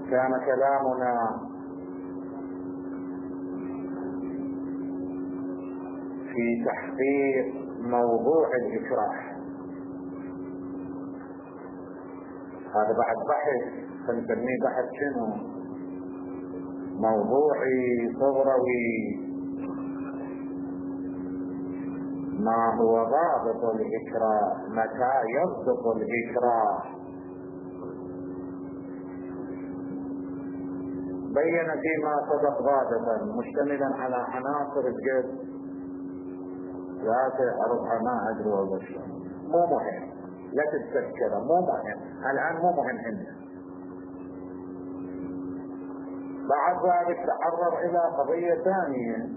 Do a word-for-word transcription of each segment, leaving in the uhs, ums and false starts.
كان كلامنا في تحقيق موضوع الإكراه. هذا بعد بحث فنسميه بحث شنو؟ موضوعي صغروي. ما هو ضابط الإكراه؟ متى يصدق الإكراه؟ بين فيما سبق ضابطا مشتملا على عناصر الجد ثلاثة أربعة ما أدري والله شلون، مو مهم، لا تتذكره، مو مهم الآن، مو مهم عندنا. بعد ذلك تعرض إلى قضية ثانية،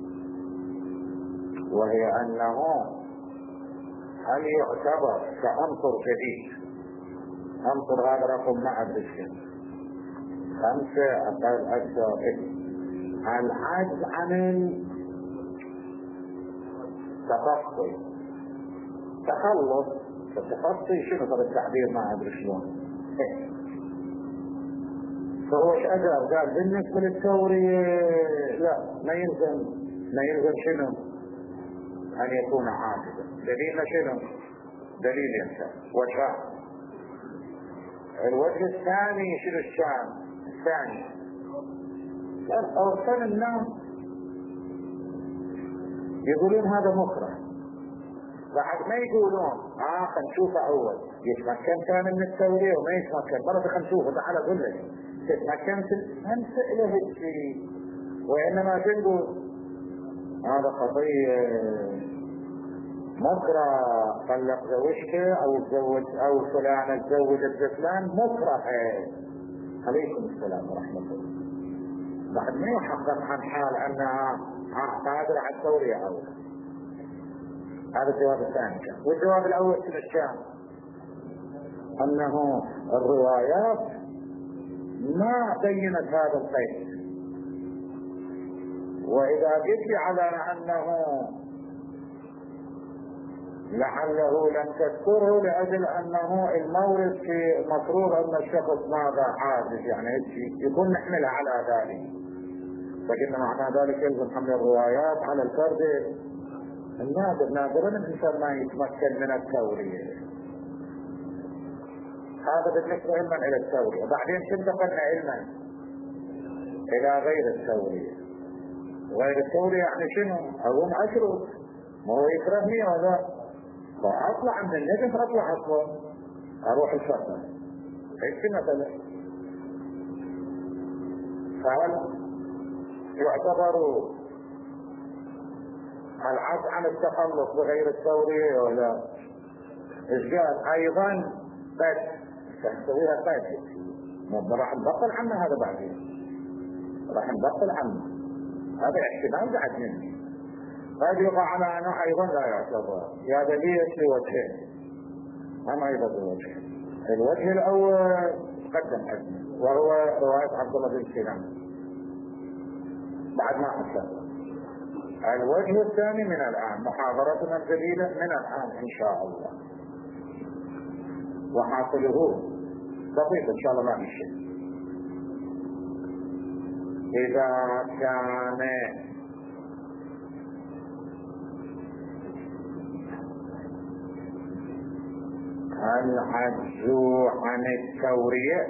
وهي أنه هل يعتبر كعنصر جديد؟ عنصر هذا رقم ما أدري شنو، خمسة أقل أكثر، العجز عن التخصص، تخلص التخصصي شنو هذا التعبير ما أدري شلون. فهو ايش أجاب؟ قال بالنسبة للتورية لا، ما يلزم ما يلزم شنو؟ أن يكون عاجزا. دليلنا شنو؟ دليل ينسى وشان. الوجه الثاني شنو الشان الثاني؟ قال أوصل الناس يقولون هذا مكره، بعد ما يقولون اه خلينا نشوفه اول يتمكن كان من التورية وما يتمكن، مرة خلينا نشوفه تعال اقول لك تتمكن من فعله الشيء، وانما تقول هذا قضية مكره، طلق زوجته او تزوج او فلانة تزوجت فلان مكره. عليكم السلام ورحمة الله. بعد ما يحقق عن حال انها قادرة على التورية اول. هذا الجواب الثاني كان. والجواب الاول شنو كان؟ انه الروايات ما بينت هذا القيد، واذا قلت لي على انه لعله لم تذكره لاجل انه المورد في المفروض ان الشخص ماذا عاجز، يعني يكون نحملها على ذلك، فقلنا معنى ذلك يلزم حمل الروايات على الفرد النادر. نادرا الانسان ما يتمكن من التورية. هذا بالنسبة علما الى التورية. بعدين انتقلنا علما الى غير التورية. غير التورية يعني شنو؟ اقوم اشرب، ما هو يكرهني هذا، فاطلع من النجف، اطلع اصلا اروح الشرطة هيك مثلا. فهل يعتبر العجز عن التخلص بغير التورية ولا؟ ايش قال؟ ايضا قد تسويها قد راح نبطل عنه هذا، بعدين راح نبطل عنه هذا احتمال بعد منه. قد يقع على انه ايضا لا يعتبر. يا دليل في وجهين، هم ايضا بوجهين. الوجه الاول قدم حزمه وهو رواية عبد الله بن سلام بعد ما حسن. الوجه الثاني من الآن، محاضرتنا الجديدة من الآن إن شاء الله، وحاصله بسيط إن شاء الله ما في شيء. إذا كان العجز عن التورية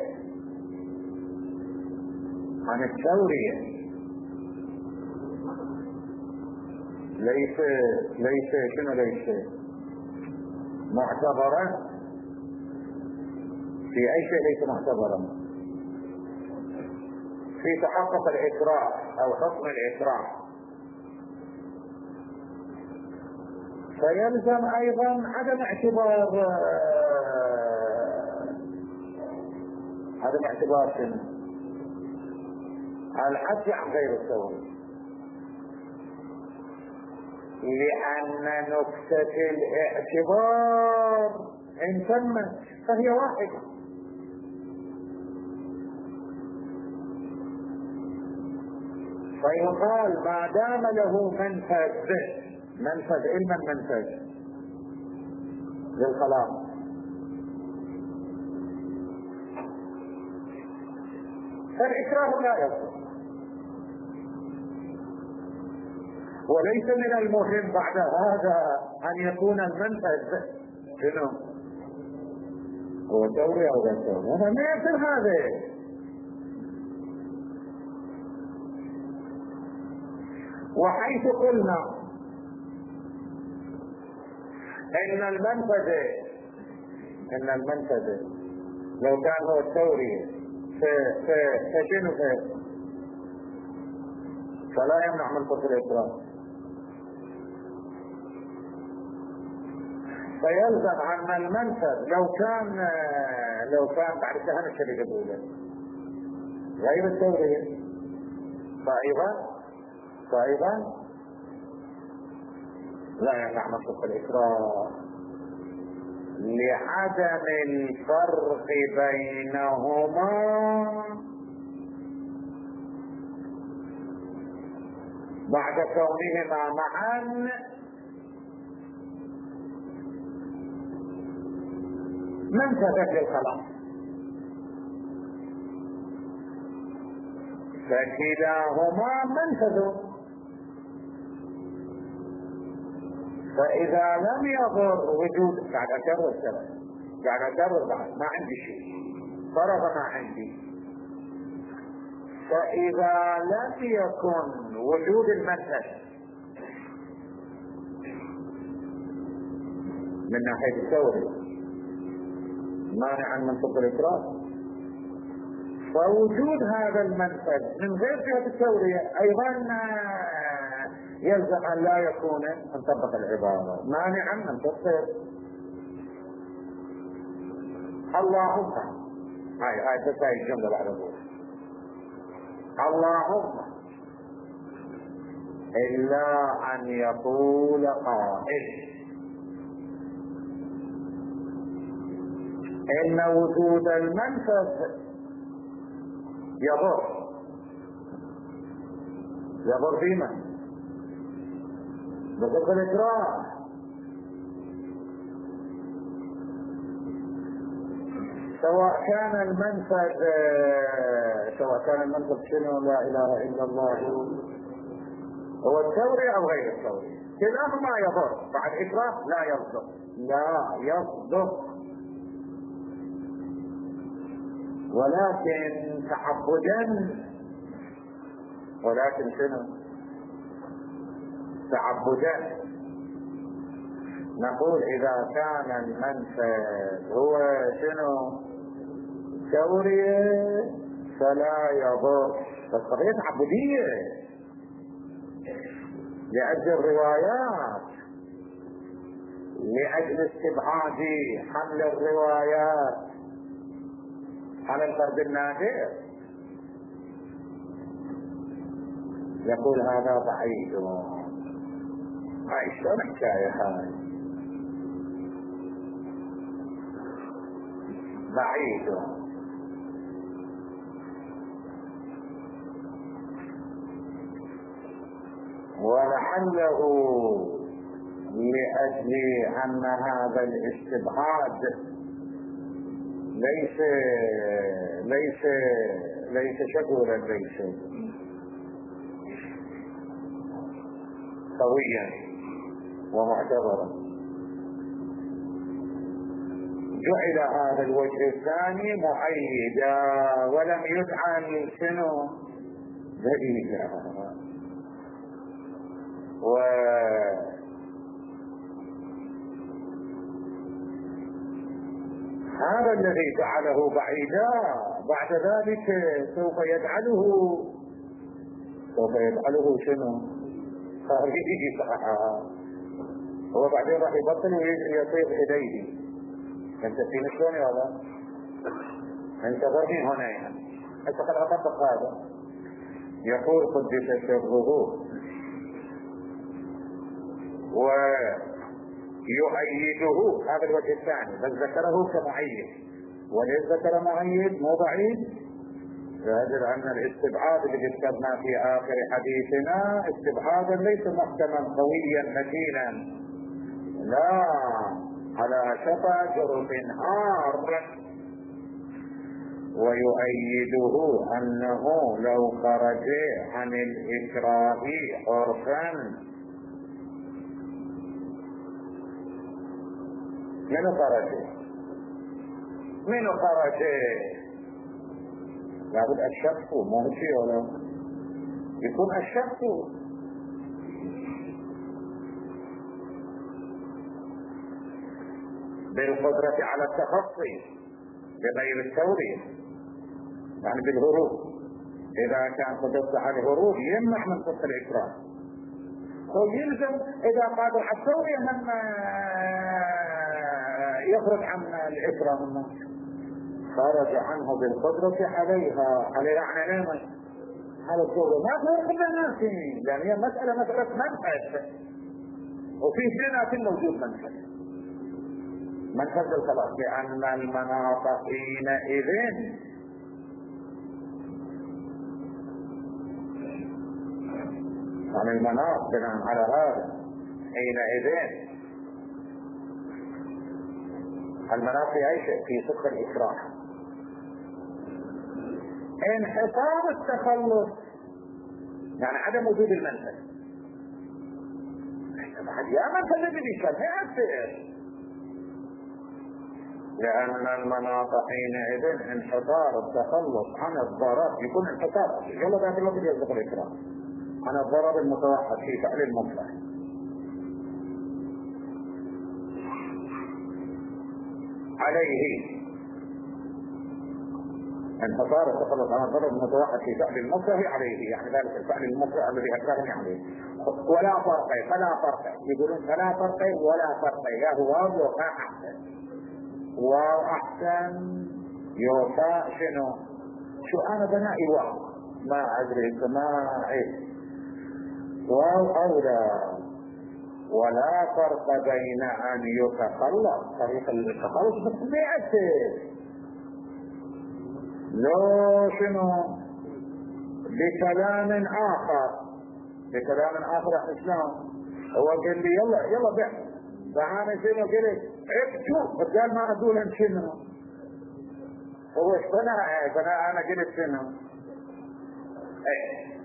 عن التورية ليس ليس شنو ليس معتبرا في اي شيء، ليس معتبرا في تحقق الاكراه او حكم الاكراه، فيلزم ايضا عدم اعتبار عدم اعتبار شنو؟ العجز عن غير التورية، لأن نكتة الاعتبار إن تمت فهي واحدة. فيقال ما دام له منفذ، منفذ علما منفذ للخلاص، فالإكراه لا يصح. وليس من المهم بعد هذا أن يكون المنفذ شنو؟ هو ثوري أو غير ثوري، هذا ما يصير. هذا وحيث قلنا ان المنفذ ان المنفذ لو كان هو الثوري فشنو فلا يمنع من قتل الإكراه، فيلزم عن المنفذ لو كان لو كان بعد سهل الشريك الأولى غير الثوري فأيضا فأيضا لا يمنع من قتل الإكراه لعدم الفرق بينهما بعد كونهما معا منفذا للخلاص، فكلاهما منفذ. فإذا لم يضر وجود بعد أكرر السبب بعد أكرر بعد ما عندي شيء فرض ما عندي، فإذا لم يكن وجود المنفذ من ناحية الثوري مانعا من طب الإكراه، فوجود هذا المنفذ من غير جهة الثورية أيضا يلزم أن لا يكون انطبق العبارة مانعا من تصير. اللهم هاي هاي تساوي الجملة بعد ذلك اللهم إلا أن يقول قائل إن وجود المنفذ يضر يضر فيما بضد الإكراه، سواء كان المنفذ سواء كان المنفذ شنو لا إله إلا الله هو الثوري أو غير الثوري، كلاهما يضر. بعد إكراه لا يصدق لا يصدق ولكن تعبدا ولكن شنو تعبدا نقول إذا كان المنفذ هو شنو ثورية فلا يضر، بس قضية تعبدية لأجل الروايات لأجل استبعاد حمل الروايات على الفرد النادر. يقول هذا بعيد. هاي شلون حكاية هاي بعيد ولعله لأجل أن هذا الاستبعاد ليس ليس ليس شكورا ليس قويا ومعتبرا جعل هذا الوجه الثاني مؤيدا ولم يجعل شنو دليلا. و هذا الذي جعله بعيدا بعد ذلك سوف يجعله سوف يجعله شنو خارجي. هو بعدين راح يبطل ويطير إليه. انت في شلون يا ولد انتظرني هنا يعني انت قد اطبق هذا. يقول قدس سره ويؤيده هذا الوجه الثاني بل ذكره كمؤيد، وليس ذكر مؤيد مو بعيد لأجل أن الاستبعاد اللي ذكرنا في آخر حديثنا استبعادا ليس محكما قويا متينا، لا على شفا جرف هار ويؤيده أنه لو خرج عن الإكراه عرفا. من خرج من خرج لابد الشخص مو شيء ولا يكون الشخص بالقدرة على التخطي بغير التورية، يعني بالهروب. إذا كان قدرته على الهروب يمنع من صدق الإكراه، ويلزم إذا قادر على التورية من يخرج عن الإكراه منه. خرج عنه بالقدرة عليها عليها يعني نعمة على التورية. ما فرق بين الناس، لأن هي مسألة مسألة منفذ، وفي سنة موجود منفذ منفذ الخلاص، لأن المناط حينئذ عن المناط بناء على هذا حينئذ المناط في أي شيء في صدق الإكراه. انحصار التخلص يعني عدم وجود المنفذ. يا منفذ اللي بيشبه يأثر، لأن المناط حينئذ انحصار التخلص عن الضرر يكون انحصار يلا ذات الوقت يصدق الإكراه عن الضرر المتوحد في فعل المصلح. عليه انحصار التخلص عن الضرر المتوحد في فعل المصلح عليه، يعني ذلك الفعل المصلح الذي أكرهني عليه. ولا فرق فلا فرق يقولون فلا فرق ولا فرق يا هو وقع أحسن واو أحسن يوفى شنو شو أنا بنائي واو ما أدري سماعي واو أولى. ولا فرق بين أن يتخلص طريق التخلص بسميعته لو شنو بكلام آخر بكلام آخر إسلام. هو قال لي يلا يلا بيع فأنا شنو قلت عبتوا قال ما أقول أن شنو هو اشتنع فأنا أنا قلت شنو ايه.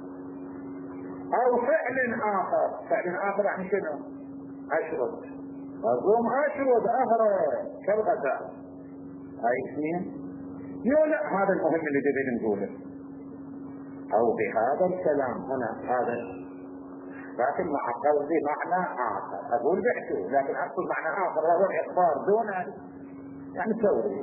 أو فعل آخر فعل آخر عن شنو أشرد أقوم أشرد أهرب كالغزال هاي اثنين يو لا هذا المهم اللي جديد نقوله. أو بهذا الكلام هنا هذا لكن مع قصدي معنى آخر أقول بعته لكن أقصد معنى آخر وهو الإخبار دون يعني توري.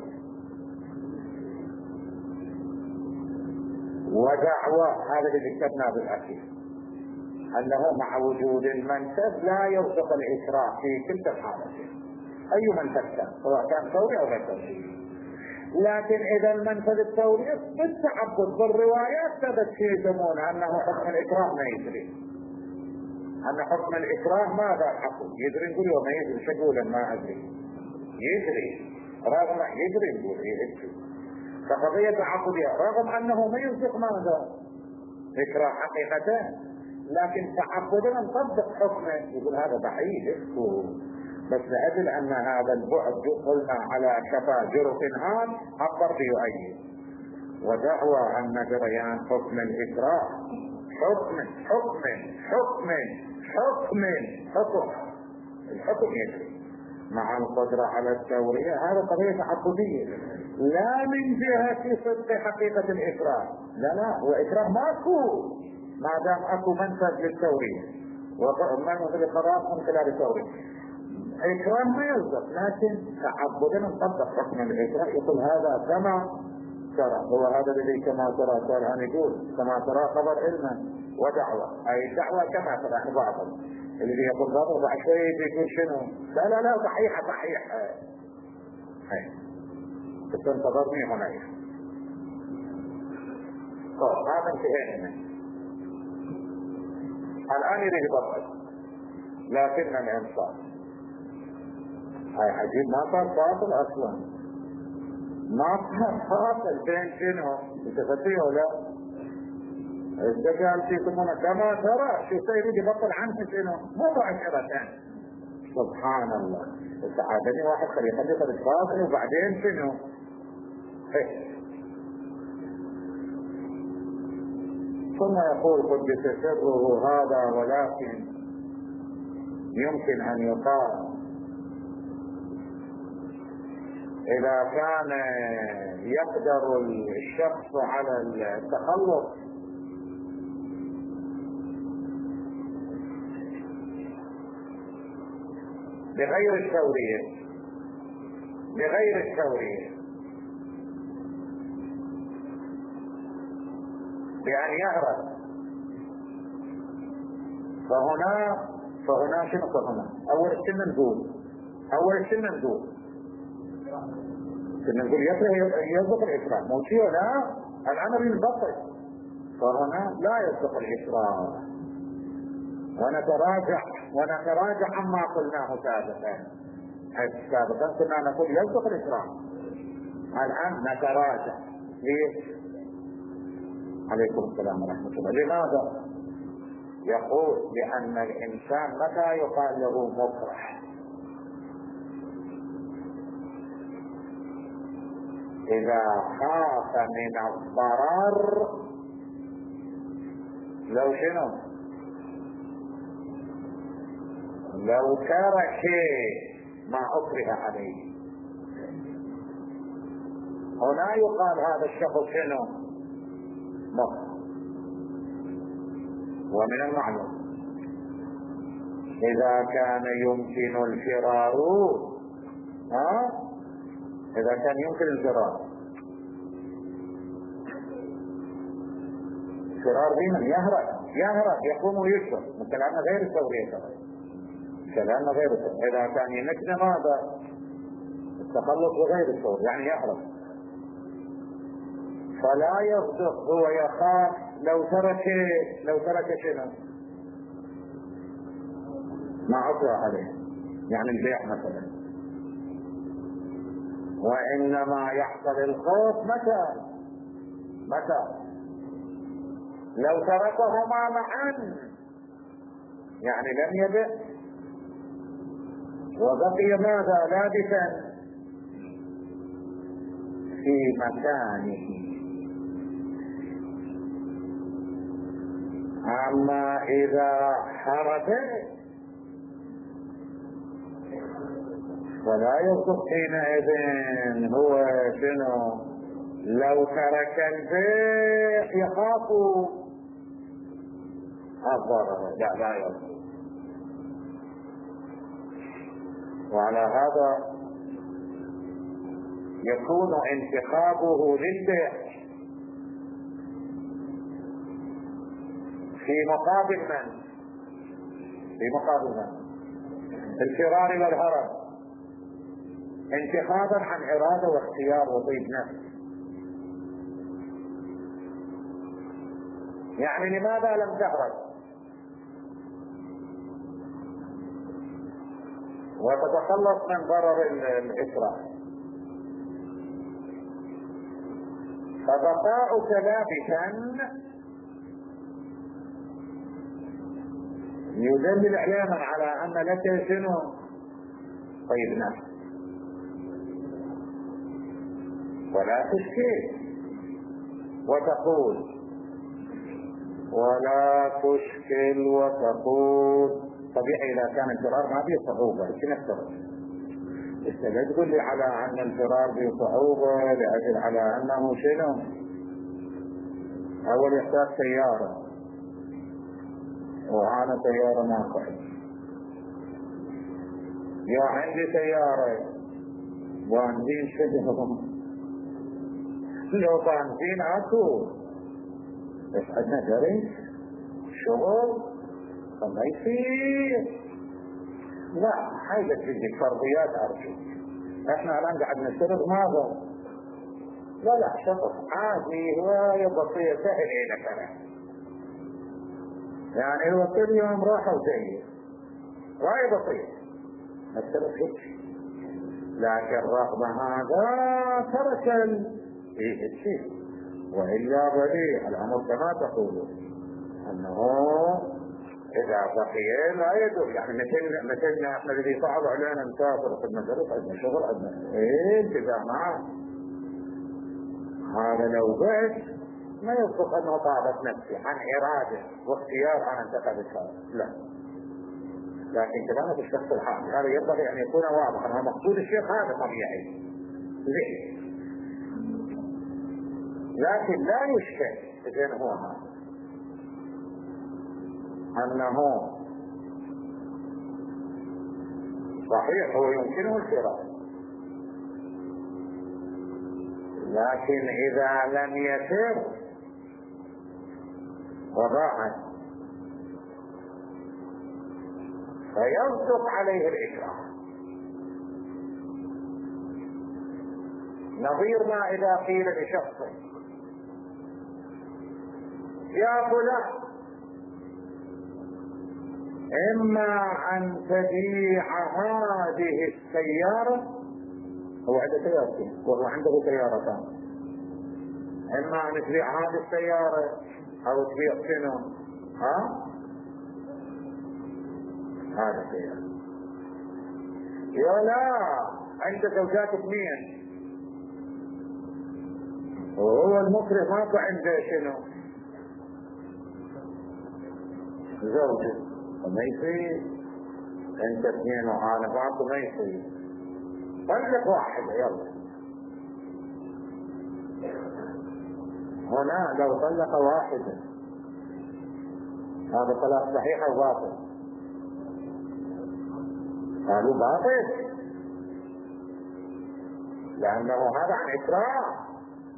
ودعوة هذا اللي كتبناه بالأخير أنه مع وجود المنفذ لا يصدق الإكراه في كلتا الحالتين أي منفذ كان سواء كان ثوري أو غير ثوري. لكن إذا المنفذ الثوري بالتعبد بالروايات ثبت في زمون أنه حكم الإكراه ما يدري أن حكم الإكراه ماذا حكم يدري نقول وما يدري شكولا ما أدري يدري رغم يدري نقول يدري فقضية تعبدية رغم أنه ما يصدق ماذا إكراه حقيقة لكن تعبدنا نطبق حكمه يقول هذا بعيد بس لأجل أن هذا البعد قلنا على شفا جرف هام أقر بيؤيد. ودعوى أن جريان حكم الإكراه حكم حكم حكم حكم حكم الحكم يجري مع القدرة على التورية هذا قضية تعبدية لا من جهة صدق حقيقة الإكراه لا لا هو إكراه ماكو ما دام أكو منفذ للتورية ومنفذ القرار من خلال التورية إكرام ما يصدق لكن تعبدنا نطبق حكم الإكراه يقول هذا كما ترى هو هذا الذي كما ترى ترى يقول كما ترى خبر علما ودعوة أي الدعوة كما ترى بعضا الذي يقول بعضه بعد شوية يقول شنو لا لا لا صحيح صحيح هاي تنتظرني هناك. طيب هذا انتهينا الآن يريد يبطل لكن الإنصاف هاي عجيب ما صار فاصل اصلا ما صار فاصل بين شنو انت فتيه ولا الدجال يسمونه كما ترى شو سيريد يبطل عنه شنو مو مباشرة سبحان الله. ساعدني واحد خليه يخلي خلي فاصل وبعدين شنو ايه ثم يقول قدس سره هذا ولكن يمكن ان يقال اذا كان يقدر الشخص على التخلص بغير التورية بغير التورية بأن يهرب، فهنا فهنا شنو فهنا أول السنة نقول أول السنة نقول كنا نقول يصدق الإسراء مو شيء، لا الأمر ينبطل، فهنا لا يصدق الإسراء. ونتراجع ونتراجع عما قلناه سابقا. سابقا كنا نقول يصدق الإسراء، الآن نتراجع. ليش؟ عليكم السلام ورحمة الله. لماذا؟ يقول لأن الإنسان متى يقال له مكره؟ إذا خاف من الضرر. لو شنو؟ لو ترك ما أكره عليه، هنا يقال هذا الشخص شنو؟ مكره. ومن المعلوم إذا كان يمكن الفرار، ها إذا كان يمكن الفرار، فرار بمن؟ يهرب يهرب يقوم ويشرب. كلامنا غير التورية، كلامنا غير التورية. إذا كان يمكن ماذا؟ التخلص بغير التورية، يعني يهرب، فلا يصدق. هو يخاف لو ترك لو ترك شنو؟ ما عطى عليه، يعني البيع مثلا. وإنما يحصل الخوف متى؟ متى؟ لو تركهما معا، يعني لم يبع وبقي ماذا؟ لابسا في مكانه. أما إذا حرب فلا يصدق حينئذ. هو شنو؟ لو ترك البيع يخاف الضرر، لا لا يصدق. وعلى هذا يكون انتخابه للبيع في مقابل من؟ في مقابل من؟ الفرار والهرب، انتخابا عن إرادة واختيار وطيب نفس. يعني لماذا لم تهرب وتتخلص من ضرر الإسراء؟ فبقاؤك لابسا يدل إعلاما على أن لك شنو؟ طيب نفس. ولا تشكي وتقول ولا تشكل وتقول. طبيعي إذا كان الفرار ما فيه صعوبة شنو نفترض؟ لا تقول لي على أن الفرار فيه صعوبة لأجل على أنه شنو؟ أول يحتاج سيارة، وأنا سيارة ما قعد، يا عندي سيارة بنزين شجرة، لو بنزين أكو بس عندنا جري شغل فما يصير. لا حاجة تجيك فرضيات أرجو. احنا الآن قاعد نفترض ماذا؟ لا لا شخص عادي هواية بسيطة سهل إلى كلام، يعني هو كل يوم راحة وجاية هواية بسيطة نفترض هيك. لكن رغم هذا ترك ايه الشيء، وإلا بديع الأمر كما تقولون أنه إذا بقي لا يدل. يعني مثلنا مثلنا احنا الذي صعب علينا نسافر في المدرسة، عندنا شغل، عندنا ايه التزامات. هذا لو بعت ما يصدق انه طابت نفسي عن اراده واختيار انا انتخبت هذا، لا. لكن كلامه الشخص الحاكم هذا ينبغي ان يكون واضحا، مقصود الشيخ هذا طبيعي ليه؟ لكن لا يشكل اذن هو هذا انه صحيح هو يمكنه الفراق، لكن اذا لم يسر وضاعت فيصدق عليه الإكراه. نظير ما إذا قيل لشخص يا فلان إما أن تبيع هذه السيارة، هو عنده سيارتين وهو عنده سيارتان، إما أن تبيع هذه السيارة أو تبيع شنو؟ ها؟ هذا السيارة. يا لا عنده زوجات اثنين وهو المكره ماكو عنده شنو؟ زوجة، ما يصير انت اثنين وعالم ماكو، ما يصير. طلق واحدة يلا. هنا لو طلق واحدة هذا طلاق صحيح او باطل؟ قالوا باطل، لانه هذا عن اكراه،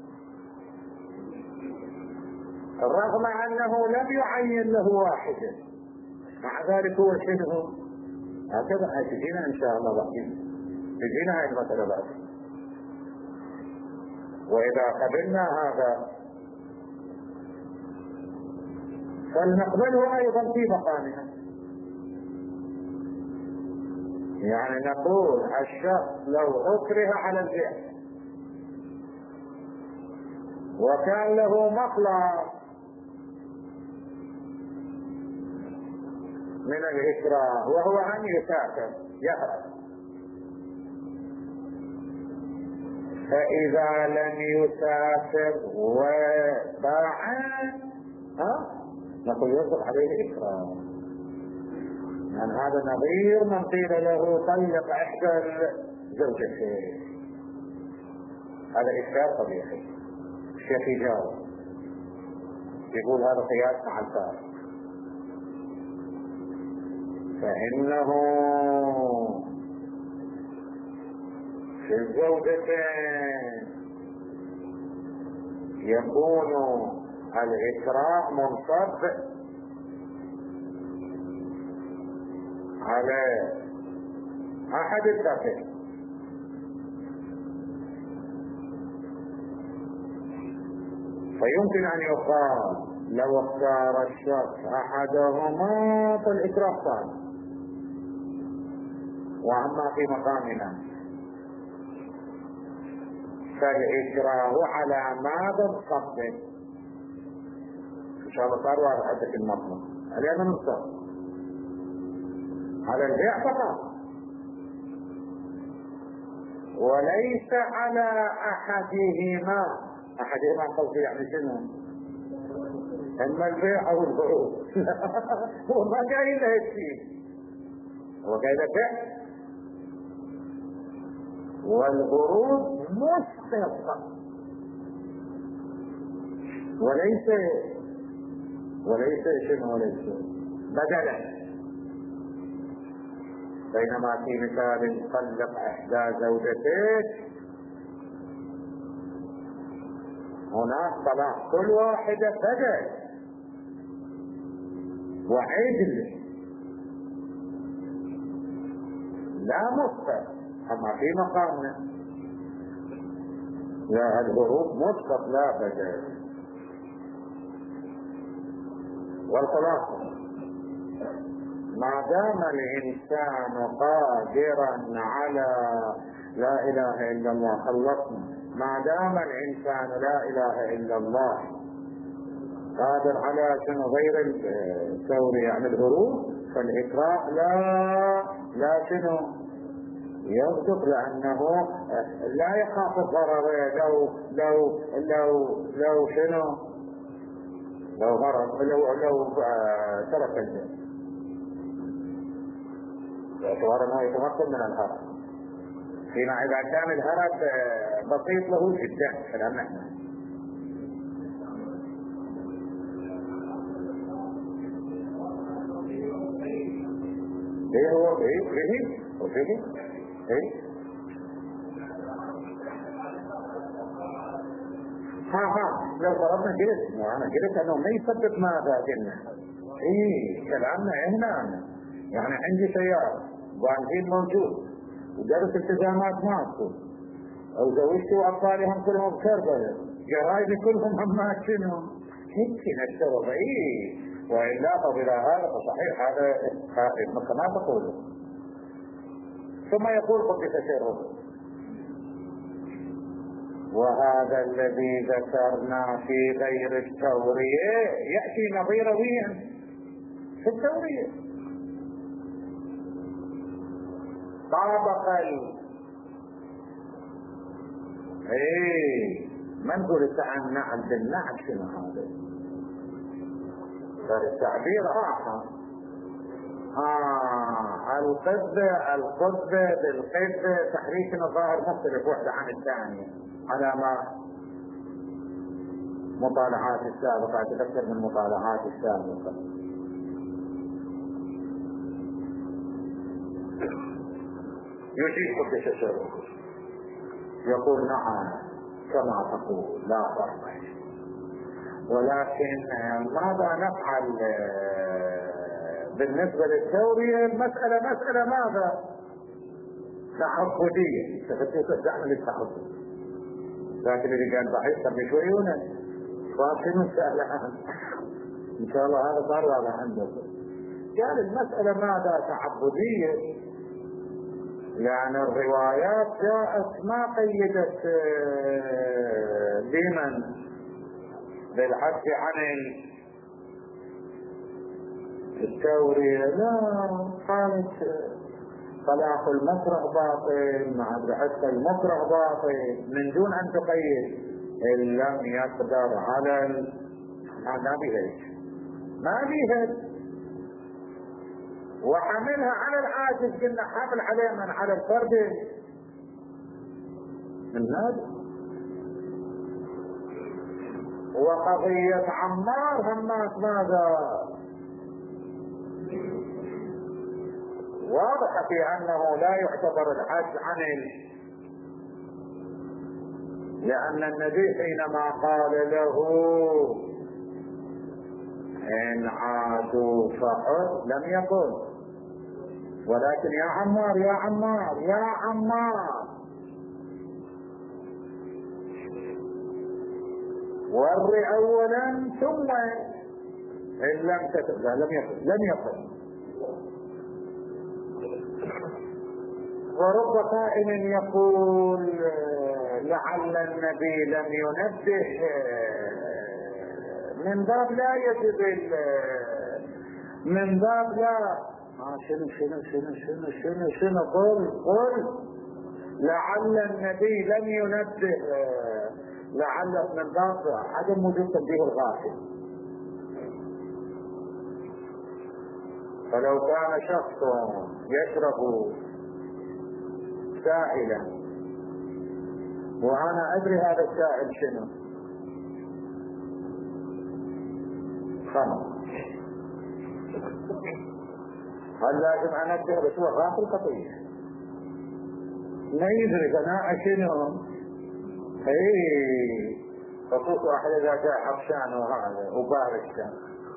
رغم انه لم يعين له واحدة، مع ذلك هو شنو؟ هكذا تجينا ان شاء الله بعدين، تجينا هاي المسألة بعدين. واذا قبلنا هذا فلنقبله ايضا في مقامنا، يعني نقول الشخص لو اكره على البيع وكان له مخلص من الإكراه وهو أن يسافر يهرب، فإذا لم يسافر وباع ها نقول يصدق عليه إكراه. يعني هذا نظير من قيل له طلق إحدى زوجتين، هذا إشكال طبيعي. الشيخ يجاوب يقول هذا قياس مع الفارق، فإنه في الزوجتين يكون الإكراه منصب على أحد الطرفين، فيمكن أن يقال لو اختار الشخص أحدهما فالإكراه صار. وأما في مقامنا فالإكراه على ماذا نقصد؟ إن شاء الله صار واضح عندك المطلب علينا نصر على البيع فقط، وليس على أحدهما. أحدهما قصدي يعني شنو؟ إما البيع أو البعوض. هو ما قايل له شيء، هو قايل له بيع والبعوض مسقط، وليس وليس شنو وليس بدلا. بينما في مثال طلق احدى زوجتين هناك طلاق كل واحدة بدل وعدل لا مسقط. اما في مقامنا لا، الهروب مسقط لا بدل. والخلاصة ما دام الإنسان قادرا على لا إله إلا الله، خلصنا، ما دام الإنسان لا إله إلا الله قادر على شنو غير الثور يعني الهروب، فالإكراه لا لا شنو يصدق، لأنه لا يخاف الضرر لو لو لو لو شنو لو مرض لو لو ترك الجنس باعتبار انه يتمكن من الهرب، فيما اذا كان الهرب بسيط له جدا كلام نحن. ايه هو ايه ايه ايه ايه ها ها لو ضربنا جلس انا جلس انه ما يثبت ماذا قلنا. ايه كلامنا هنا يعني عندي سيارة بنزين موجود ودرس التزامات ماكو او زوجتي واطفالي هم كلهم بكربلاء جرايدي كلهم هم ماكينهم هيك نشتغل. ايه والا فبلا هذا فصحيح هذا خائف مثل ما تقول. ثم يقول قدس سره وهذا الذي ذكرنا في غير التورية يأتي نظير وين في التورية. طابق ال ايه ما نقول عن نعل بالنعل شنو هذا التعبير اخر. اه القذة القذة بالقذة تحريك الظاهر مختلف واحدة عن الثانية على ما مطالعات السابقة أتذكر من مطالعات السابقة. يجيب قدس سره يقول نعم كما تقول لا فرق، ولكن ماذا نفعل بالنسبة للتورية؟ المسألة مسألة ماذا تعبدية تستعمل التعبد، لكن اللي قال ضعيف طب شوي ونس فاشل مسألة ان شاء الله هذا صار واضح عندكم. قال المسألة ماذا تعبدية، يعني الروايات جاءت ما قيدت لمن بالحث عن التورية، لا قالت طلاق المكره باطل مع الحث المكره باطل من دون ان تقيد ان لم يقدر على ما بيهد ما بيهد وحملها على العاجز قلنا حمل عليه من على الفرد من هذا. وقضية عمار همات ماذا واضح في انه لا يعتبر الحج عن ال... لان النبي حينما قال له ان عادوا فعل لم يقل ولكن يا عمار يا عمار يا عمار ورع اولا ثم ان لم تتب لم يقل لم يقل. ورب قائل يقول لعل النبي لم ينبه من باب لا يجب من باب لا آه شنو شنو شنو شنو شنو شنو قل قل لعل النبي لم ينبه لعل من باب عدم وجود تنبيه الغافل. فلو كان شخص يشرب سائلا وانا ادري هذا السائل شنو خمر هل لازم انبه بس هو غافل قطيع ما يدري قناعة شنو ايه خصوص واحد اذا جاء عطشان وهذا وبارد كان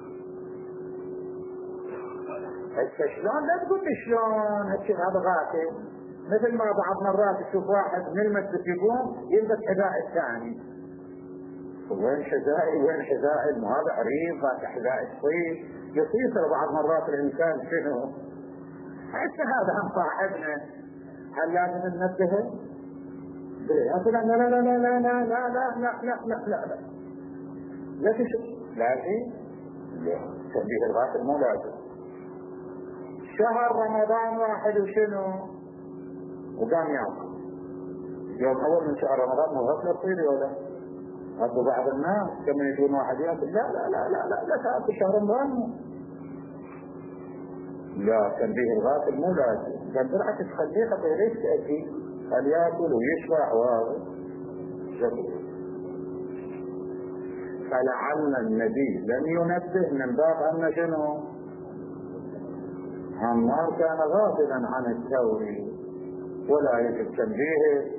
هسه شلون لا تقول لي شلون هالشيء هذا غافل مثل ما بعض مرات تشوف واحد من المسجد يقوم يلبس حذاء الثاني وين حذائي وين حذائي ما هذا عريض هذا حذاء صيف يصير بعض مرات الانسان شنو هسه هذا هم صاحبنا هل لازم ننبهه؟ لا لا لا لا لا لا لا لا لا لا لا لا لا لا تشوف لازم تنبيه الغافل مو لازم. شهر رمضان واحد وشنو وقام يعطي يوم اول من شهر رمضان مو غفلة تصيري ولا اكو بعض الناس كما يكون واحد ياكل لا لا لا لا لا لا تاكل شهر رمضان. لا تنبيه الغافل مو لازم، كان بالعكس تخليه حتى ليش تأتي هل ياكل ويشبع وهذا. فلعل النبي لم ينبه من باب ان شنو؟ عمار كان غافلا عن الثور ولا يجب تنبيهه.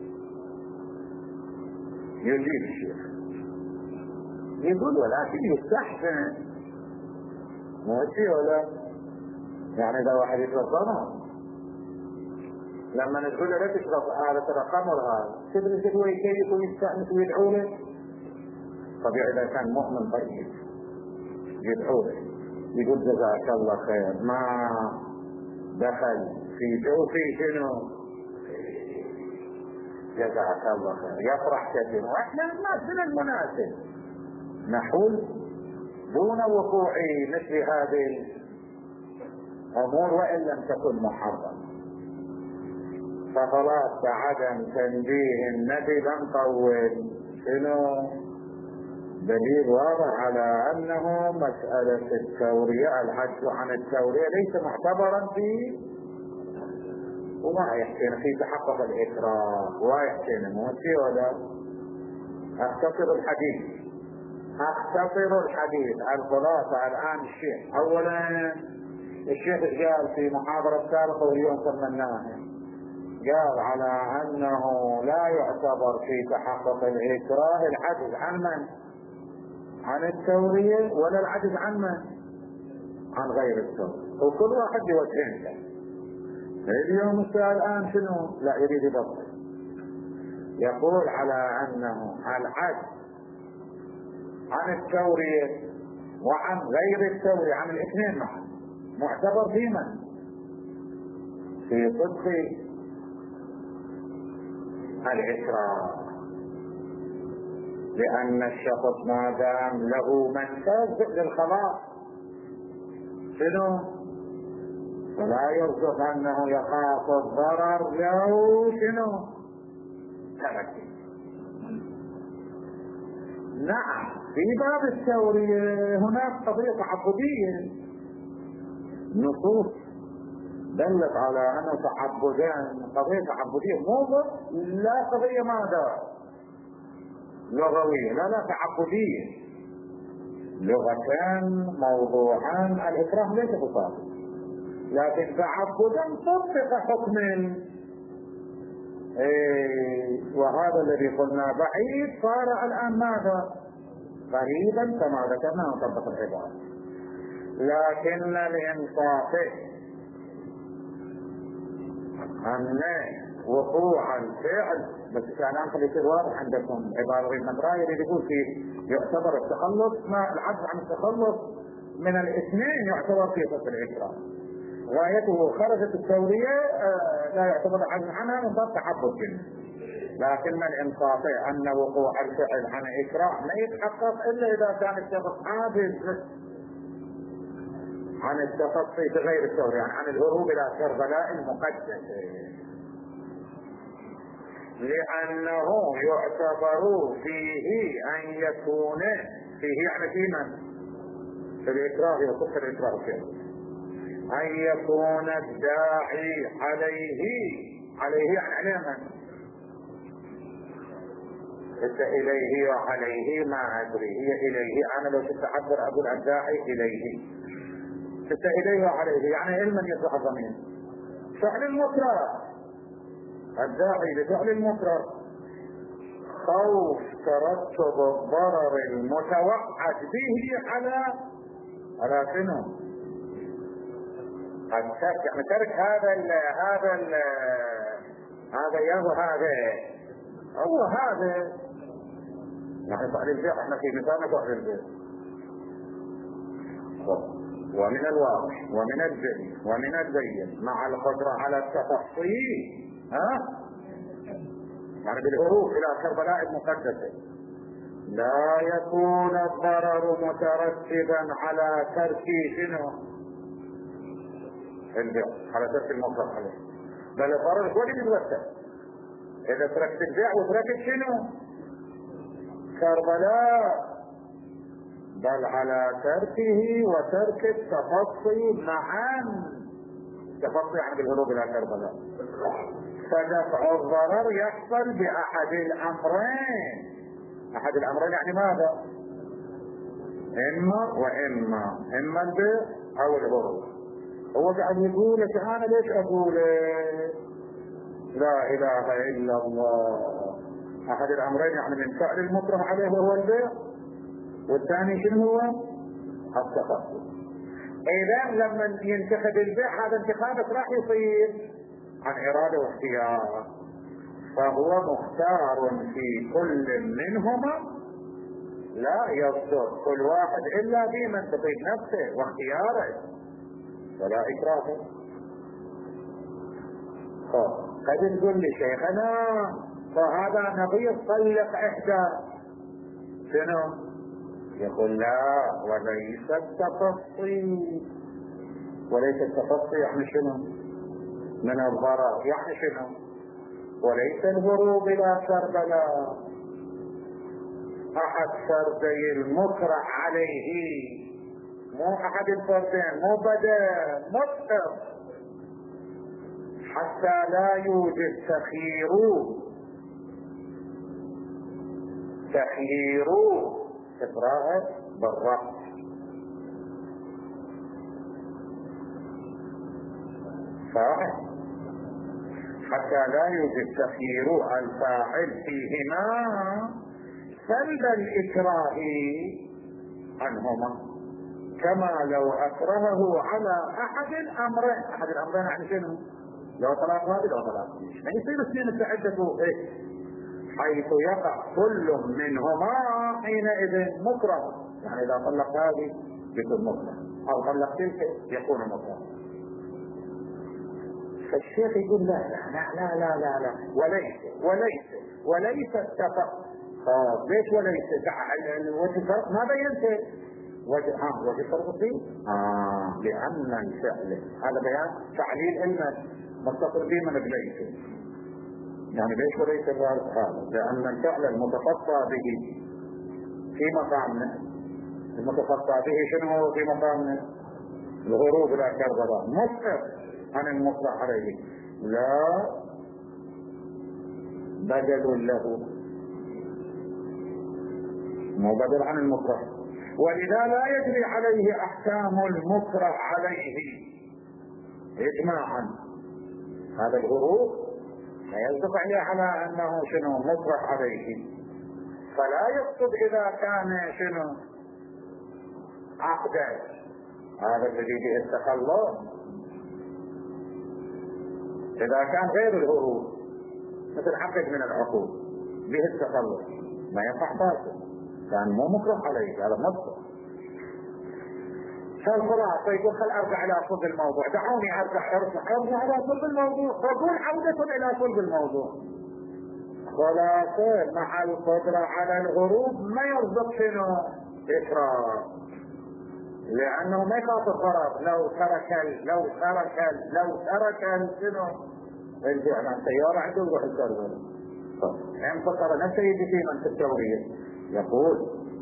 يجيب الشيخ يقول ولكن يستحسن مو شيء ولا يعني اذا واحد يشرب خمر لما نقول له لا تشرب هذا ترى خمر هذا تدري هو يكيف ويستانس ويدعو له. طبيعي اذا كان مؤمن طيب يدعو له يقول جزاك الله خير ما دخل في جوفي شنو جزاك الله خير يفرح كثير. واحنا الناس من المناسب نحول دون وقوع مثل هذه الامور وان لم تكن محرمه. فخلاص بعدم تنبيه النبي لم طول شنو دليل واضح على انه مسألة التورية الحج عن التورية ليس معتبرا في وما يحسن في تحقق الإكراه ويحسن موسي ولا. اختصر الحديث اختصر الحديث الخلاصة الآن الشيخ اولا الشيخ قال في محاضرة سابقة واليوم كملناها قال على انه لا يعتبر في تحقق الإكراه العجز عن من؟ عن التورية ولا العجز عن من؟ عن غير التورية. وكل واحد بوجهين له. اليوم السؤال الآن شنو؟ لا يريد يبطل يقول على أنه العجز عن التورية وعن غير التورية عن الاثنين معا معتبر في من؟ في صدق الإكراه لأن الشخص ما دام له منفذ للخلاص شنو؟ فلا يرزق أنه يخاف الضرر له شنو؟ تركه. نعم في باب التورية هناك قضية تعبدية نصوص دلت على أنه تعبدان قضية تعبدية مو لا قضية ماذا؟ لغوية لا لا تعبدية لغتان موضوعان الإكراه ليس بطاقة لكن تعبدا تطبق حكم إيه وهذا الذي قلنا بعيد صار الآن ماذا قريبا كما ذكرنا نطبق العبارة. لكن الإنصاف أن وقوع الفعل بس كلام خلي يصير واضح عندكم عبارة غير مدراية اللي يقول فيه يعتبر التخلص ما العجز عن التخلص من الاثنين يعتبر في صف الإكراه غايته خرجت التورية آه لا يعتبر العجز عنها من باب تعبد منه. لكن الانصاف ان وقوع الفعل عن إكراه ما يتحقق الا اذا كان الشخص عاجز عن التخطي بغير التورية يعني عن الهروب الى كربلاء المقدسة لأنه يعتبر فيه أن يكون فيه يعني في من؟ في الإكراه يصف الإكراه فيه أن يكون الداعي عليه عليه يعني عليه من؟ إنت إليه وعليه ما أدري هي إليه أنا لو كنت أعبر أقول الداعي إليه كنت إليه وعليه يعني علما يصح الضمير فعل المكره الداعي لفعل المكره خوف ترتب الضرر المتوقع به على على شنو؟ الترك يعني ترك هذا ال هذا ال هذا يهو هذا هو هذا يعني فعل البيع احنا في مثال فعل البيع ومن الواضح ومن الجلي ومن البين مع القدرة على التفصيل ها يعني بالهروب الى كربلاء المقدسة لا يكون الضرر مترتبا على ترك شنو البيع على ترك المطلق عليه بل الضرر هو اللي بيترتب اذا تركت البيع وتركت شنو كربلاء، بل على تركه وترك التفصي معا. التفصي عن الهروب الى كربلاء. فدفع الضرر يحصل باحد الامرين. احد الامرين يعني ماذا؟ اما واما، اما البيع او الهروب. هو قاعد يقول لك انا ليش اقول لا اله الا الله؟ احد الامرين يعني من فعل المكره عليه وهو البيع، والثاني شنو هو؟ التفصيل. اذا لما ينتخب البيع هذا انتخابك راح يصير عن اراده واختيار، فهو مختار في كل منهما، لا يصدر كل واحد الا بمن تطيب نفسه واختياره ولا اكراه. قد تقول لي شيخنا فهذا نظير طلق احدى، شنو؟ يقول لا، وليس التفصي. وليس التفصي يعني شنو؟ من الضرر يعني شنو؟ وليس الهروب الى كربلاء. احد فردي المكره عليه، مو احد الفردين، مو بدل مطلق، حتى لا يوجد تخيير تخيير تقرأه بالرفع. فاعل، حتى لا يوجد تخيير الفاعل فيهما سلب الإكراه عنهما، كما لو أكرهه على أحد الأمرين. أحد الأمرين يعني شنو؟ لو طلاق هذه لو طلاق ما يصير اثنين التعدد إيه؟ حيث يقع كل منهما حينئذ مكره. يعني إذا طلق هذه يكون مكره، أو طلق تلك يكون مكره. فالشيخ يقول لا لا لا لا لا لا وليس وليس وليس اتفق. ليش وليس؟ وجه الفرق ما بينته. وجه ها وجه الفرق فيه آه لأن الفعل هذا بيان تعليل علما متصل به من بليس. يعني ليش وليس هذا؟ لأن الفعل المتخصى به في مقامنا، المتخصى به شنو هو في مقامنا؟ الهروب إلى كربلاء، مسقط عن المطلق عليه، لا بدل له، مو بدل عن المكره. ولذا لا يجري عليه احكام المكره عليه اجماعا. هذا الهروب لا يصدق عليه على انه شنو مكره عليه، فلا يقصد اذا كان شنو عقدا، هذا الذي به التخلص. اذا كان غير الهروب مثل عقد من العقود به التخلص ما ينفع فاسد، كان مو مكره عليه، هذا مصدر. فالخلاصة يقول خل ارجع الى صلب الموضوع، دعوني ارجع ارجع ارجع الى صلب الموضوع، فقول عودة الى صلب الموضوع. خلاصة مع القدرة على الهروب ما يرزق شنو اكراه، لانه ما يخاف الضرر. لو ترك لو ترك لو ترك شنو الفعل عن سيارة عنده يروح الكربلاء. انفصل نفسه يجي في من في التورية. يقول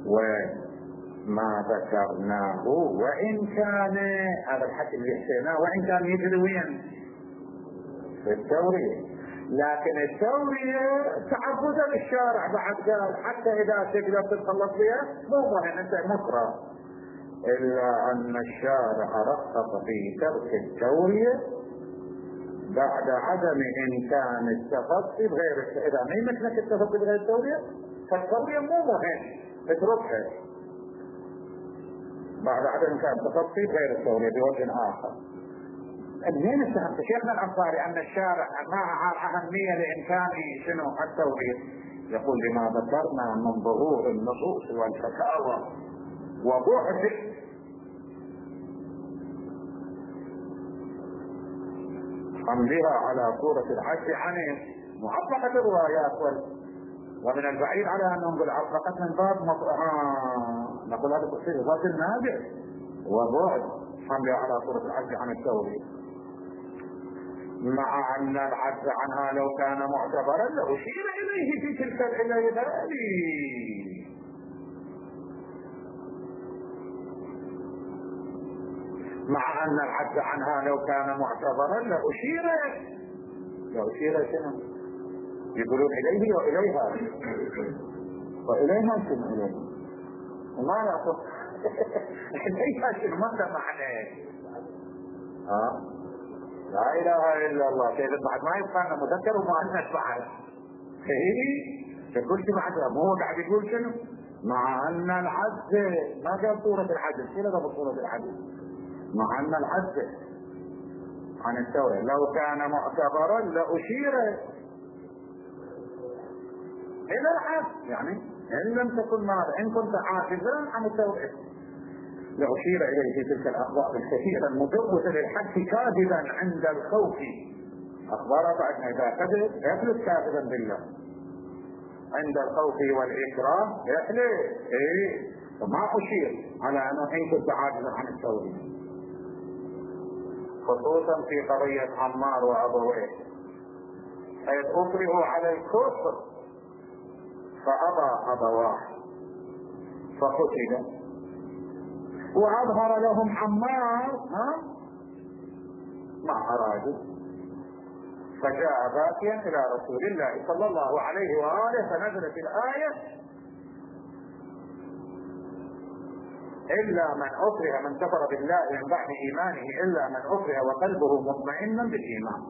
وما ذكرناه وإن كان هذا الحكي اللي حكيناه وإن كان يجري وين في التورية، لكن التورية تعبدا للشارع بعد قال حتى إذا تقدر تتخلص بها مو مهم أنت مكره، إلا أن الشارع رخص في ترك التورية بعد عدم إمكان التفصي بغير. إذا ما يمكنك التفصي بغير التورية فالتورية مو مهم اتركها بعد عدم إمكان التفصي بغير التورية بوجه آخر. منين استهمت شيخنا الأنصاري أن الشارع معها أهمية لإمكان شنو التورية؟ يقول لما ذكرنا من ظهور النصوص والفتاوى وبعد حملها على صورة الحج عن معطلقة الروايات، ومن البعيد على أنهم بالعطلقة من باب مطعام. نقول هذا تفسير ذات النابع وبعد حملها على صورة الحج عن التورية، مع أن العجز عنها لو كان معتبرا لأشير إليه في تلك العلة. مع ان العجز عنها لو كان معتبرا لأشير. لأشير شنو؟ يقولون اليه واليها، واليها شنو اليه؟ ما نعرف اليها شنو ماذا معنى؟ ها؟ لا اله الا الله. كيف بعد ما يبقى لنا مذكر ومؤنث بعد؟ ايه كل شيء بعدها. مو هو قاعد يقول شنو؟ مع ان العجز، ما قال صورة العجز، شنو قبل صورة العجز؟ مع ان العجز عن التورية لو كان معتبرا لأشير الى العجز، يعني ان لم تكن ماذا؟ ان كنت عاجزا عن التورية لأشير اليه في تلك الاخبار الكثيرة المجوزة للحد كاذبا عند الخوف. اخبار بعد اذا كذب يثبت كاذبا بالله، عند الخوف والإكراه يحلف. ايه فما أشير على أنه إن كنت عاجزا عن التوبة، خصوصا في قضية عمار وأبويه، حيث أكرهوا على الكفر فأبى أبواه فقتل، وأظهر لهم عمار ها ما أرادوا، فجاء باكيا إلى رسول الله صلى الله عليه وآله فنزلت الآية: إلا من أكره من كفر بالله من بعد إيمانه إلا من أكره وقلبه مطمئن بالإيمان.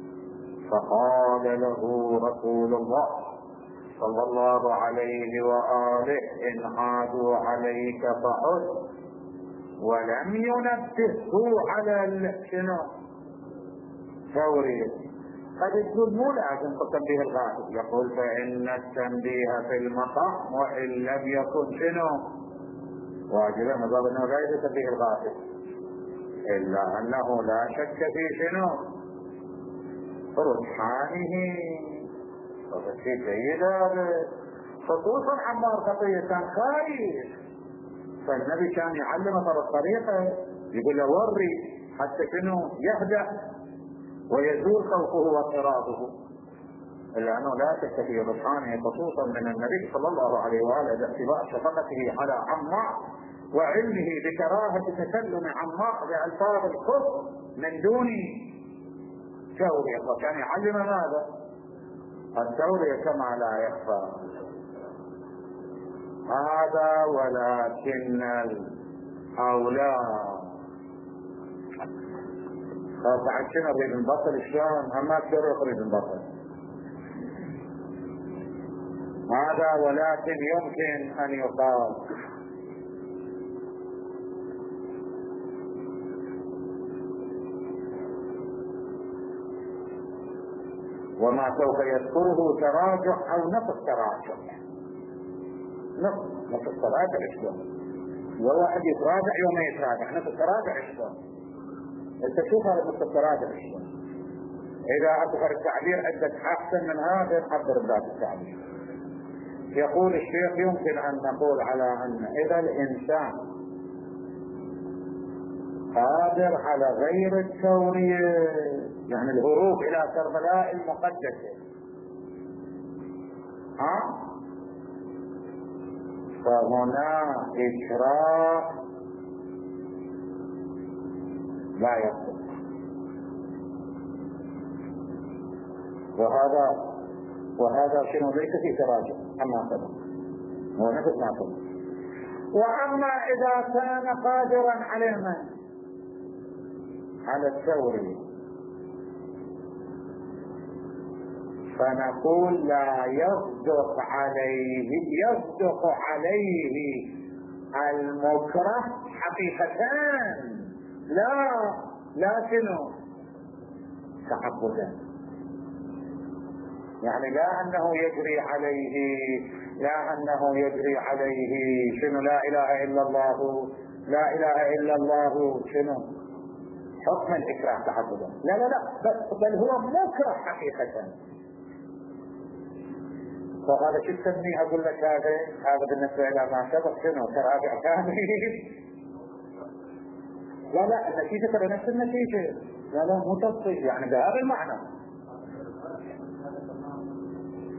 فقال له رسول الله صلى الله عليه وآله: إن عادوا عليك فعد، ولم ينبهه على شنو ثوري. قد يقول مو لازم تنبيه الغائب، يقول فإن التنبيه في المقام وإن لم يكن شنو واجبا، مضاب انه لا يتنبيه الغائب، الا انه لا شك في شنو رجحانه. وفي جيد هذا، خصوصا عمار قضية كان خايف، فالنبي كان يعلمه طرق الطريقة، يقول له وري حتى شنو يهدأ ويزول خوفه واضطرابه، الا انه لا شك في رجحانه، خصوصا من النبي صلى الله عليه واله باعتبار شفقته على عمار وعلمه بكراهة تكلم عمار بألفاظ الكفر من دون تورية، وكان يعلم ماذا؟ التورية كما لا يخفى. هذا ولكن الأولاد بعد شنو نريد نبطل شلون؟ أما تدري نريد نبطل هذا، ولكن يمكن أن يقال وما سوف يذكره تراجع او نقص تراجع، نقص نقص تراجع شلون؟ وواحد يتراجع يوم يتراجع، نقص تراجع شلون؟ انت شوف هذا نقص تراجع شلون؟ اذا اظهر التعبير عندك احسن من هذا عبر ذات التعبير. يقول الشيخ: يمكن ان نقول على ان اذا الانسان قادر على غير التورية، يعني الهروب الى كربلاء المقدسة، ها فهنا إكراه لا يصح. وهذا وهذا شنو ليس في تراجع اما سبق، هو نفس ما سبق. واما اذا كان قادرا على من على التورية فنقول لا يصدق عليه يصدق عليه المكره حقيقتان، لا لا شنو تعبدا، يعني لا انه يجري عليه لا انه يجري عليه شنو لا اله الا الله لا اله الا الله شنو حكم الإكراه تعبدا، لا لا لا بل, بل هو مكره حقيقة. فهذا شو تسميه؟ أقول لك هذا هذا بالنسبة إلى ما سبق شنو تراجع ثاني. لا لا النتيجة ترى نفس النتيجة، لا لا مو تفصيل يعني بهذا المعنى.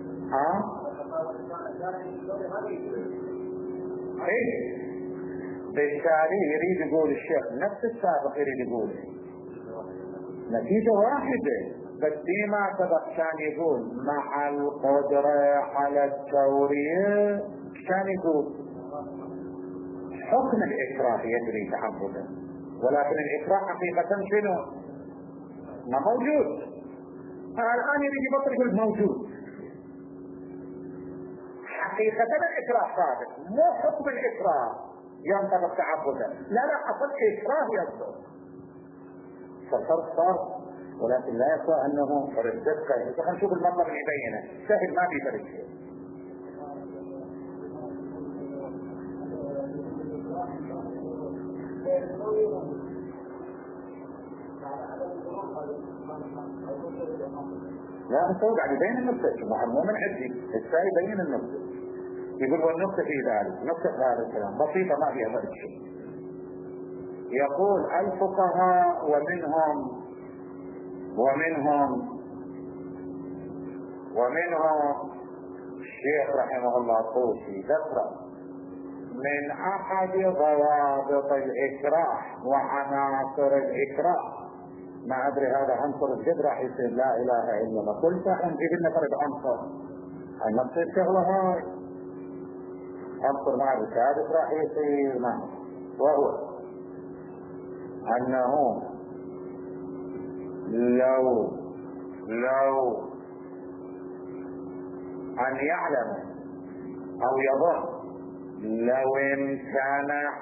ها؟ ايه بالتالي يريد يقول الشيخ نفس السابق، يريد يقول نتيجة واحدة، بس فيما سبق كان يقول مع القدرة على التورية، كان يقول حكم الإكراه يجري تعبدا، ولكن الإكراه حقيقة شنو؟ ما موجود. الآن يريد يبطل يقول موجود، حقيقة الإكراه ثابت، مو حكم الإكراه ينطبق تعبدا، لا لا أصل إكراه ينطبق. فالفرق صار، ولكن لا يقوى أنه فرق دقة. خلينا نشوف المطلب اللي يبينه سهل، ما في فرق شيء. لا انت قاعد يبين النقطة، مو من عندي، الثاني يبين النقطة. يقول والنقطة في ذلك، نقطة في هذا الكلام بسيطة ما فيها فرق شيء. يقول الفقهاء ومنهم ومنهم ومنهم الشيخ رحمه الله الطوسي ذكر من احد ضوابط الاكراه وعناصر الاكراه، ما ادري هذا عنصر الجد راح يصير لا اله الا الله، كل ساعه نجيب لنا فرد عنصر، هاي ما تصير شغله، هاي عنصر مع الثالث راح يصير معه، وهو انه لو لو ان يعلم او يظن لو امتنع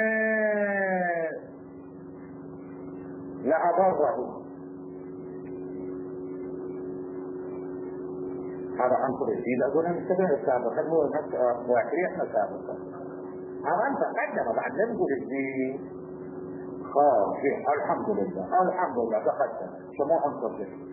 لأضره، هذا عنصر جديد اقول ان السبب السابق هو نفس واحد احنا سابقا، هذا انت قدم بعد لا نقول جديد خلاص الحمد لله الحمد لله تقدم شمو عنصر جديد،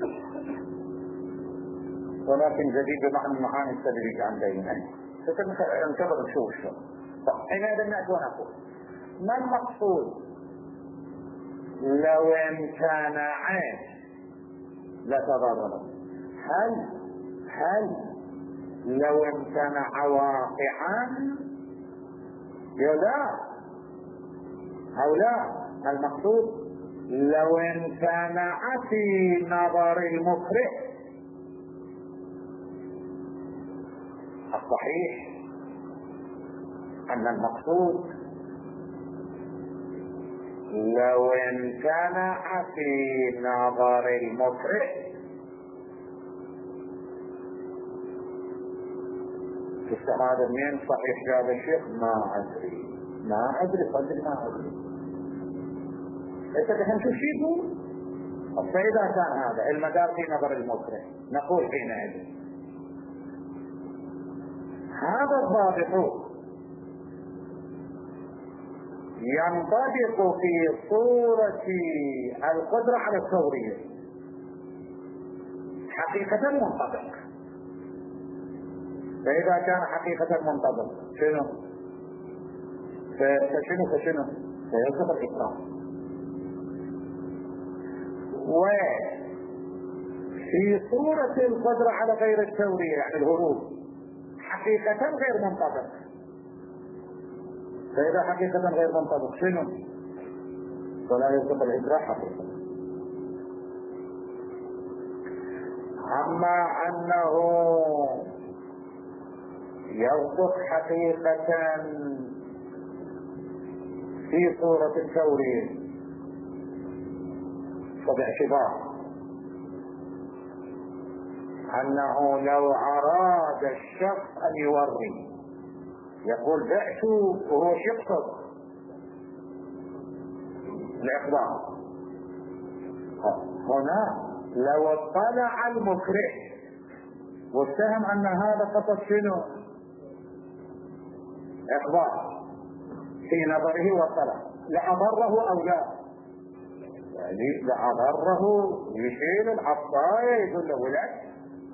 ولكن جديد بمعنى المعاني السابقة عن بيننا فننتظر نشوف شو. طب حينئذ نأتي ونقول ما المقصود لو امتنع لتضرر؟ هل هل لو امتنع واقعا يا لا او لا؟ المقصود لو امتنع في نظر المكره. الصحيح ان المقصود لو امتنع في نظر المكره. هذا منين صحيح جاب الشيخ؟ ما ادري ما ادري صدق ما ادري. انت الحين شو شي يقول؟ فاذا كان هذا المدار في نظر المكره نقول حينئذ هذا الضابط ينطبق في صورة القدرة على التورية حقيقة منطبق. فإذا كان حقيقة منطبق شنو؟ فشنو فشنو؟ فيصف الإكرام. وفي صورة القدرة على غير التورية يعني الهروب حقيقة غير منطبق. فإذا حقيقة غير منطبق شنو؟ ولا يصف الإكراه حقيقة. أما أنه يصدق حقيقة في صورة التورية فباعتبار أنه لو أراد الشخص أن يوري يقول بعت وهو يقصد الإخبار، هنا لو اطلع المكره واتهم أن هذا قصد شنو؟ إخبار في نظره واطلع لأضره أو لا؟ يعني لأضره يشيل العصاية يقول له ولد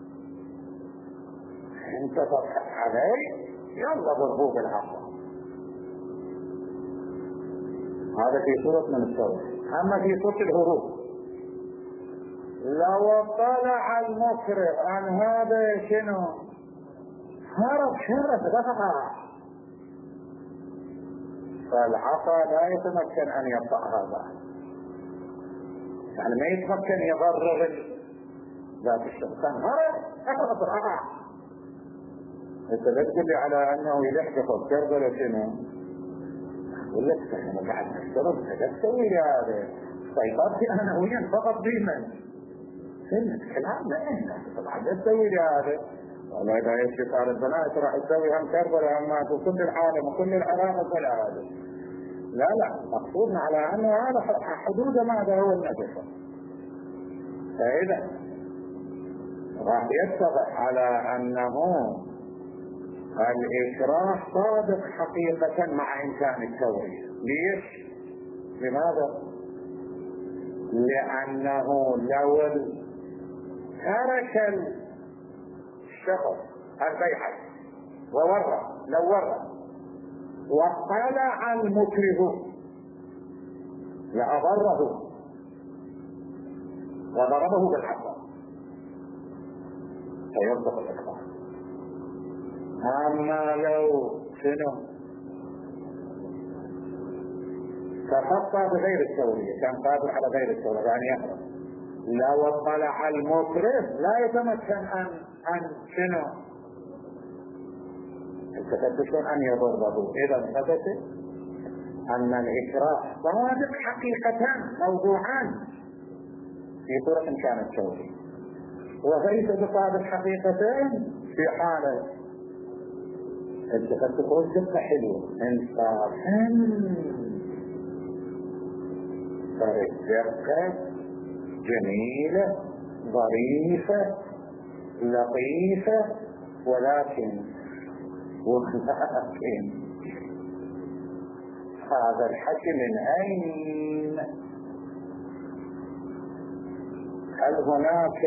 انت تضحك علي يلا ضربوه بالعصا. هذا في صورة من الصور. اما في صورة الهروب لو اطلع المكره عن هذا شنو؟ هرب شرف دفع فالعصا لا يتمكن أن يقطع هذا، يعني ما يتمكن يضرر ذات الشخص. هرب أخذ رأى. أنت لا تقول لي على أنه يلحق وكربل شنو؟ أقول لك أنا بعد الشرب لا تسوي لي هذا، سيطرتي أنا وين فقط بمن؟ سنة كلام لا إحنا طبعا لا تسوي لي هذا. والله إذا يشفي على البنات راح تسوي هم كربلاء هم وكل العالم وكل العراق وكل هذا. لا لا، مقصودنا على أنه هذا حدود ماذا هو النجفة. فإذا راح يتضح على أنه الإكراه صادق حقيقة مع إمكان التورية. ليش؟ لماذا؟ لأنه لو ترك الشخص البيعة وورى لو ورى وطلع المكره لأضره وضربه بالعصا فيصدق الإكراه. أما لو شنو تخطى بغير التورية، كان قادر على غير التورية يعني يهرب، لو اطلع المكره لا يتمكن أن أن شنو التفتشون أن يضربه. إذا ثبت أن الإكراه صادق حقيقة موضوعان في طرق إمكان التورية، وليس بصادق حقيقتين في حالة انت قد تقول دقة حلوة انصافا صارت دقة جميلة ظريفة لطيفة، ولكن ولكن هذا الحكي من أين؟ هل هناك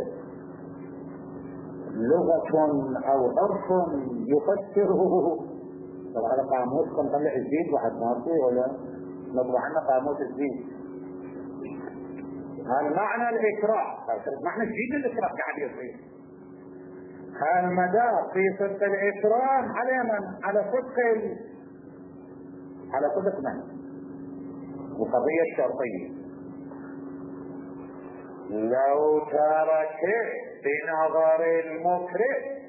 لغة أو عرف يفسره؟ طبعا هذا قاموس نطلع الزيت واحد ناطي ولا نطلع عنا قاموس الزيت. هذا معنى الإكراه، معنى جديد الإكراه قاعد يصير. المدار في صدق الإكراه على من؟ على صدق ال... على صدق من؟ القضية الشرطية. لو ترك بنظر المكره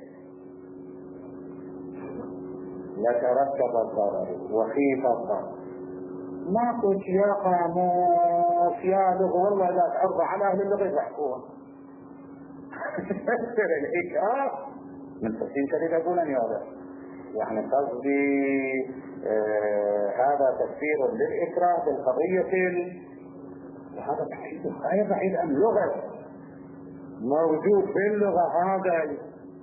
لترتب الضرر وخيف الضرر. ما قلت يا قاموس يا لغة والله لا تعرض على أهل اللغة يضحكون. فسر الإكراه من تفسير شديد أقول أن يوضح يعني قصدي آه هذا تفسير للإكراه بالقضية. وهذا بعيد غاية بعيد عن اللغة، موجود في اللغة هذا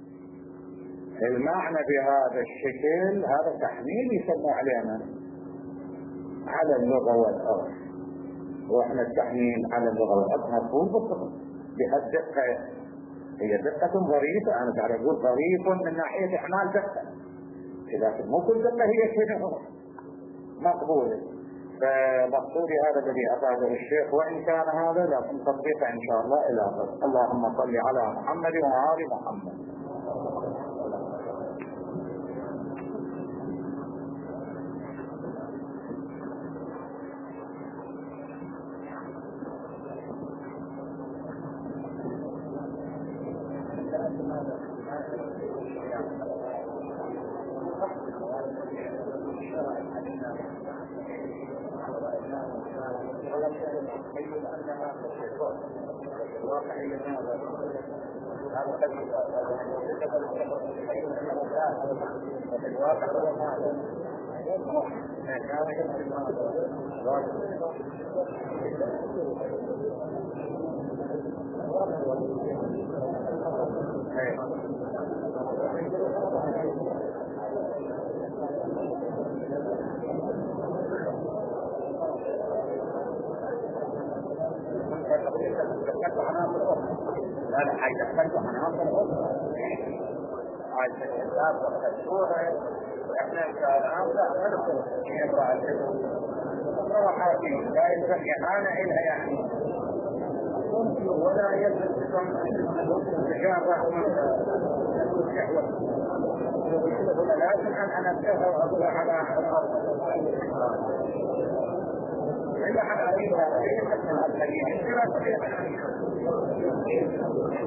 المعنى بهذا الشكل. هذا تحميل يسمى علينا على اللغة والأرض، وإحنا التحميل على اللغة والأرض مفهوم بالضبط بهالدقة. هي دقة ظريفة، أنا تعالى أقول ظريف من ناحية إحمال دقة، لكن مو كل دقة هي شنو مقبولة. فمقصودي هذا الذي أفاده الشيخ، وإن كان هذا لكن تطبيقه إن شاء الله إلى غد. اللهم صل على محمد وآل محمد. هذا حيث تحتاج عناصر أخرى عايزة الإنسان وخشوها وإحنا كالعناصر أخذ يبقى روحاتي لا يلزم إحانة إلها يعني ولا يلزم تجارة ولا لازم أن أنبهها وأقولها على الأرض. إلا حتى أريدها أن أبتدي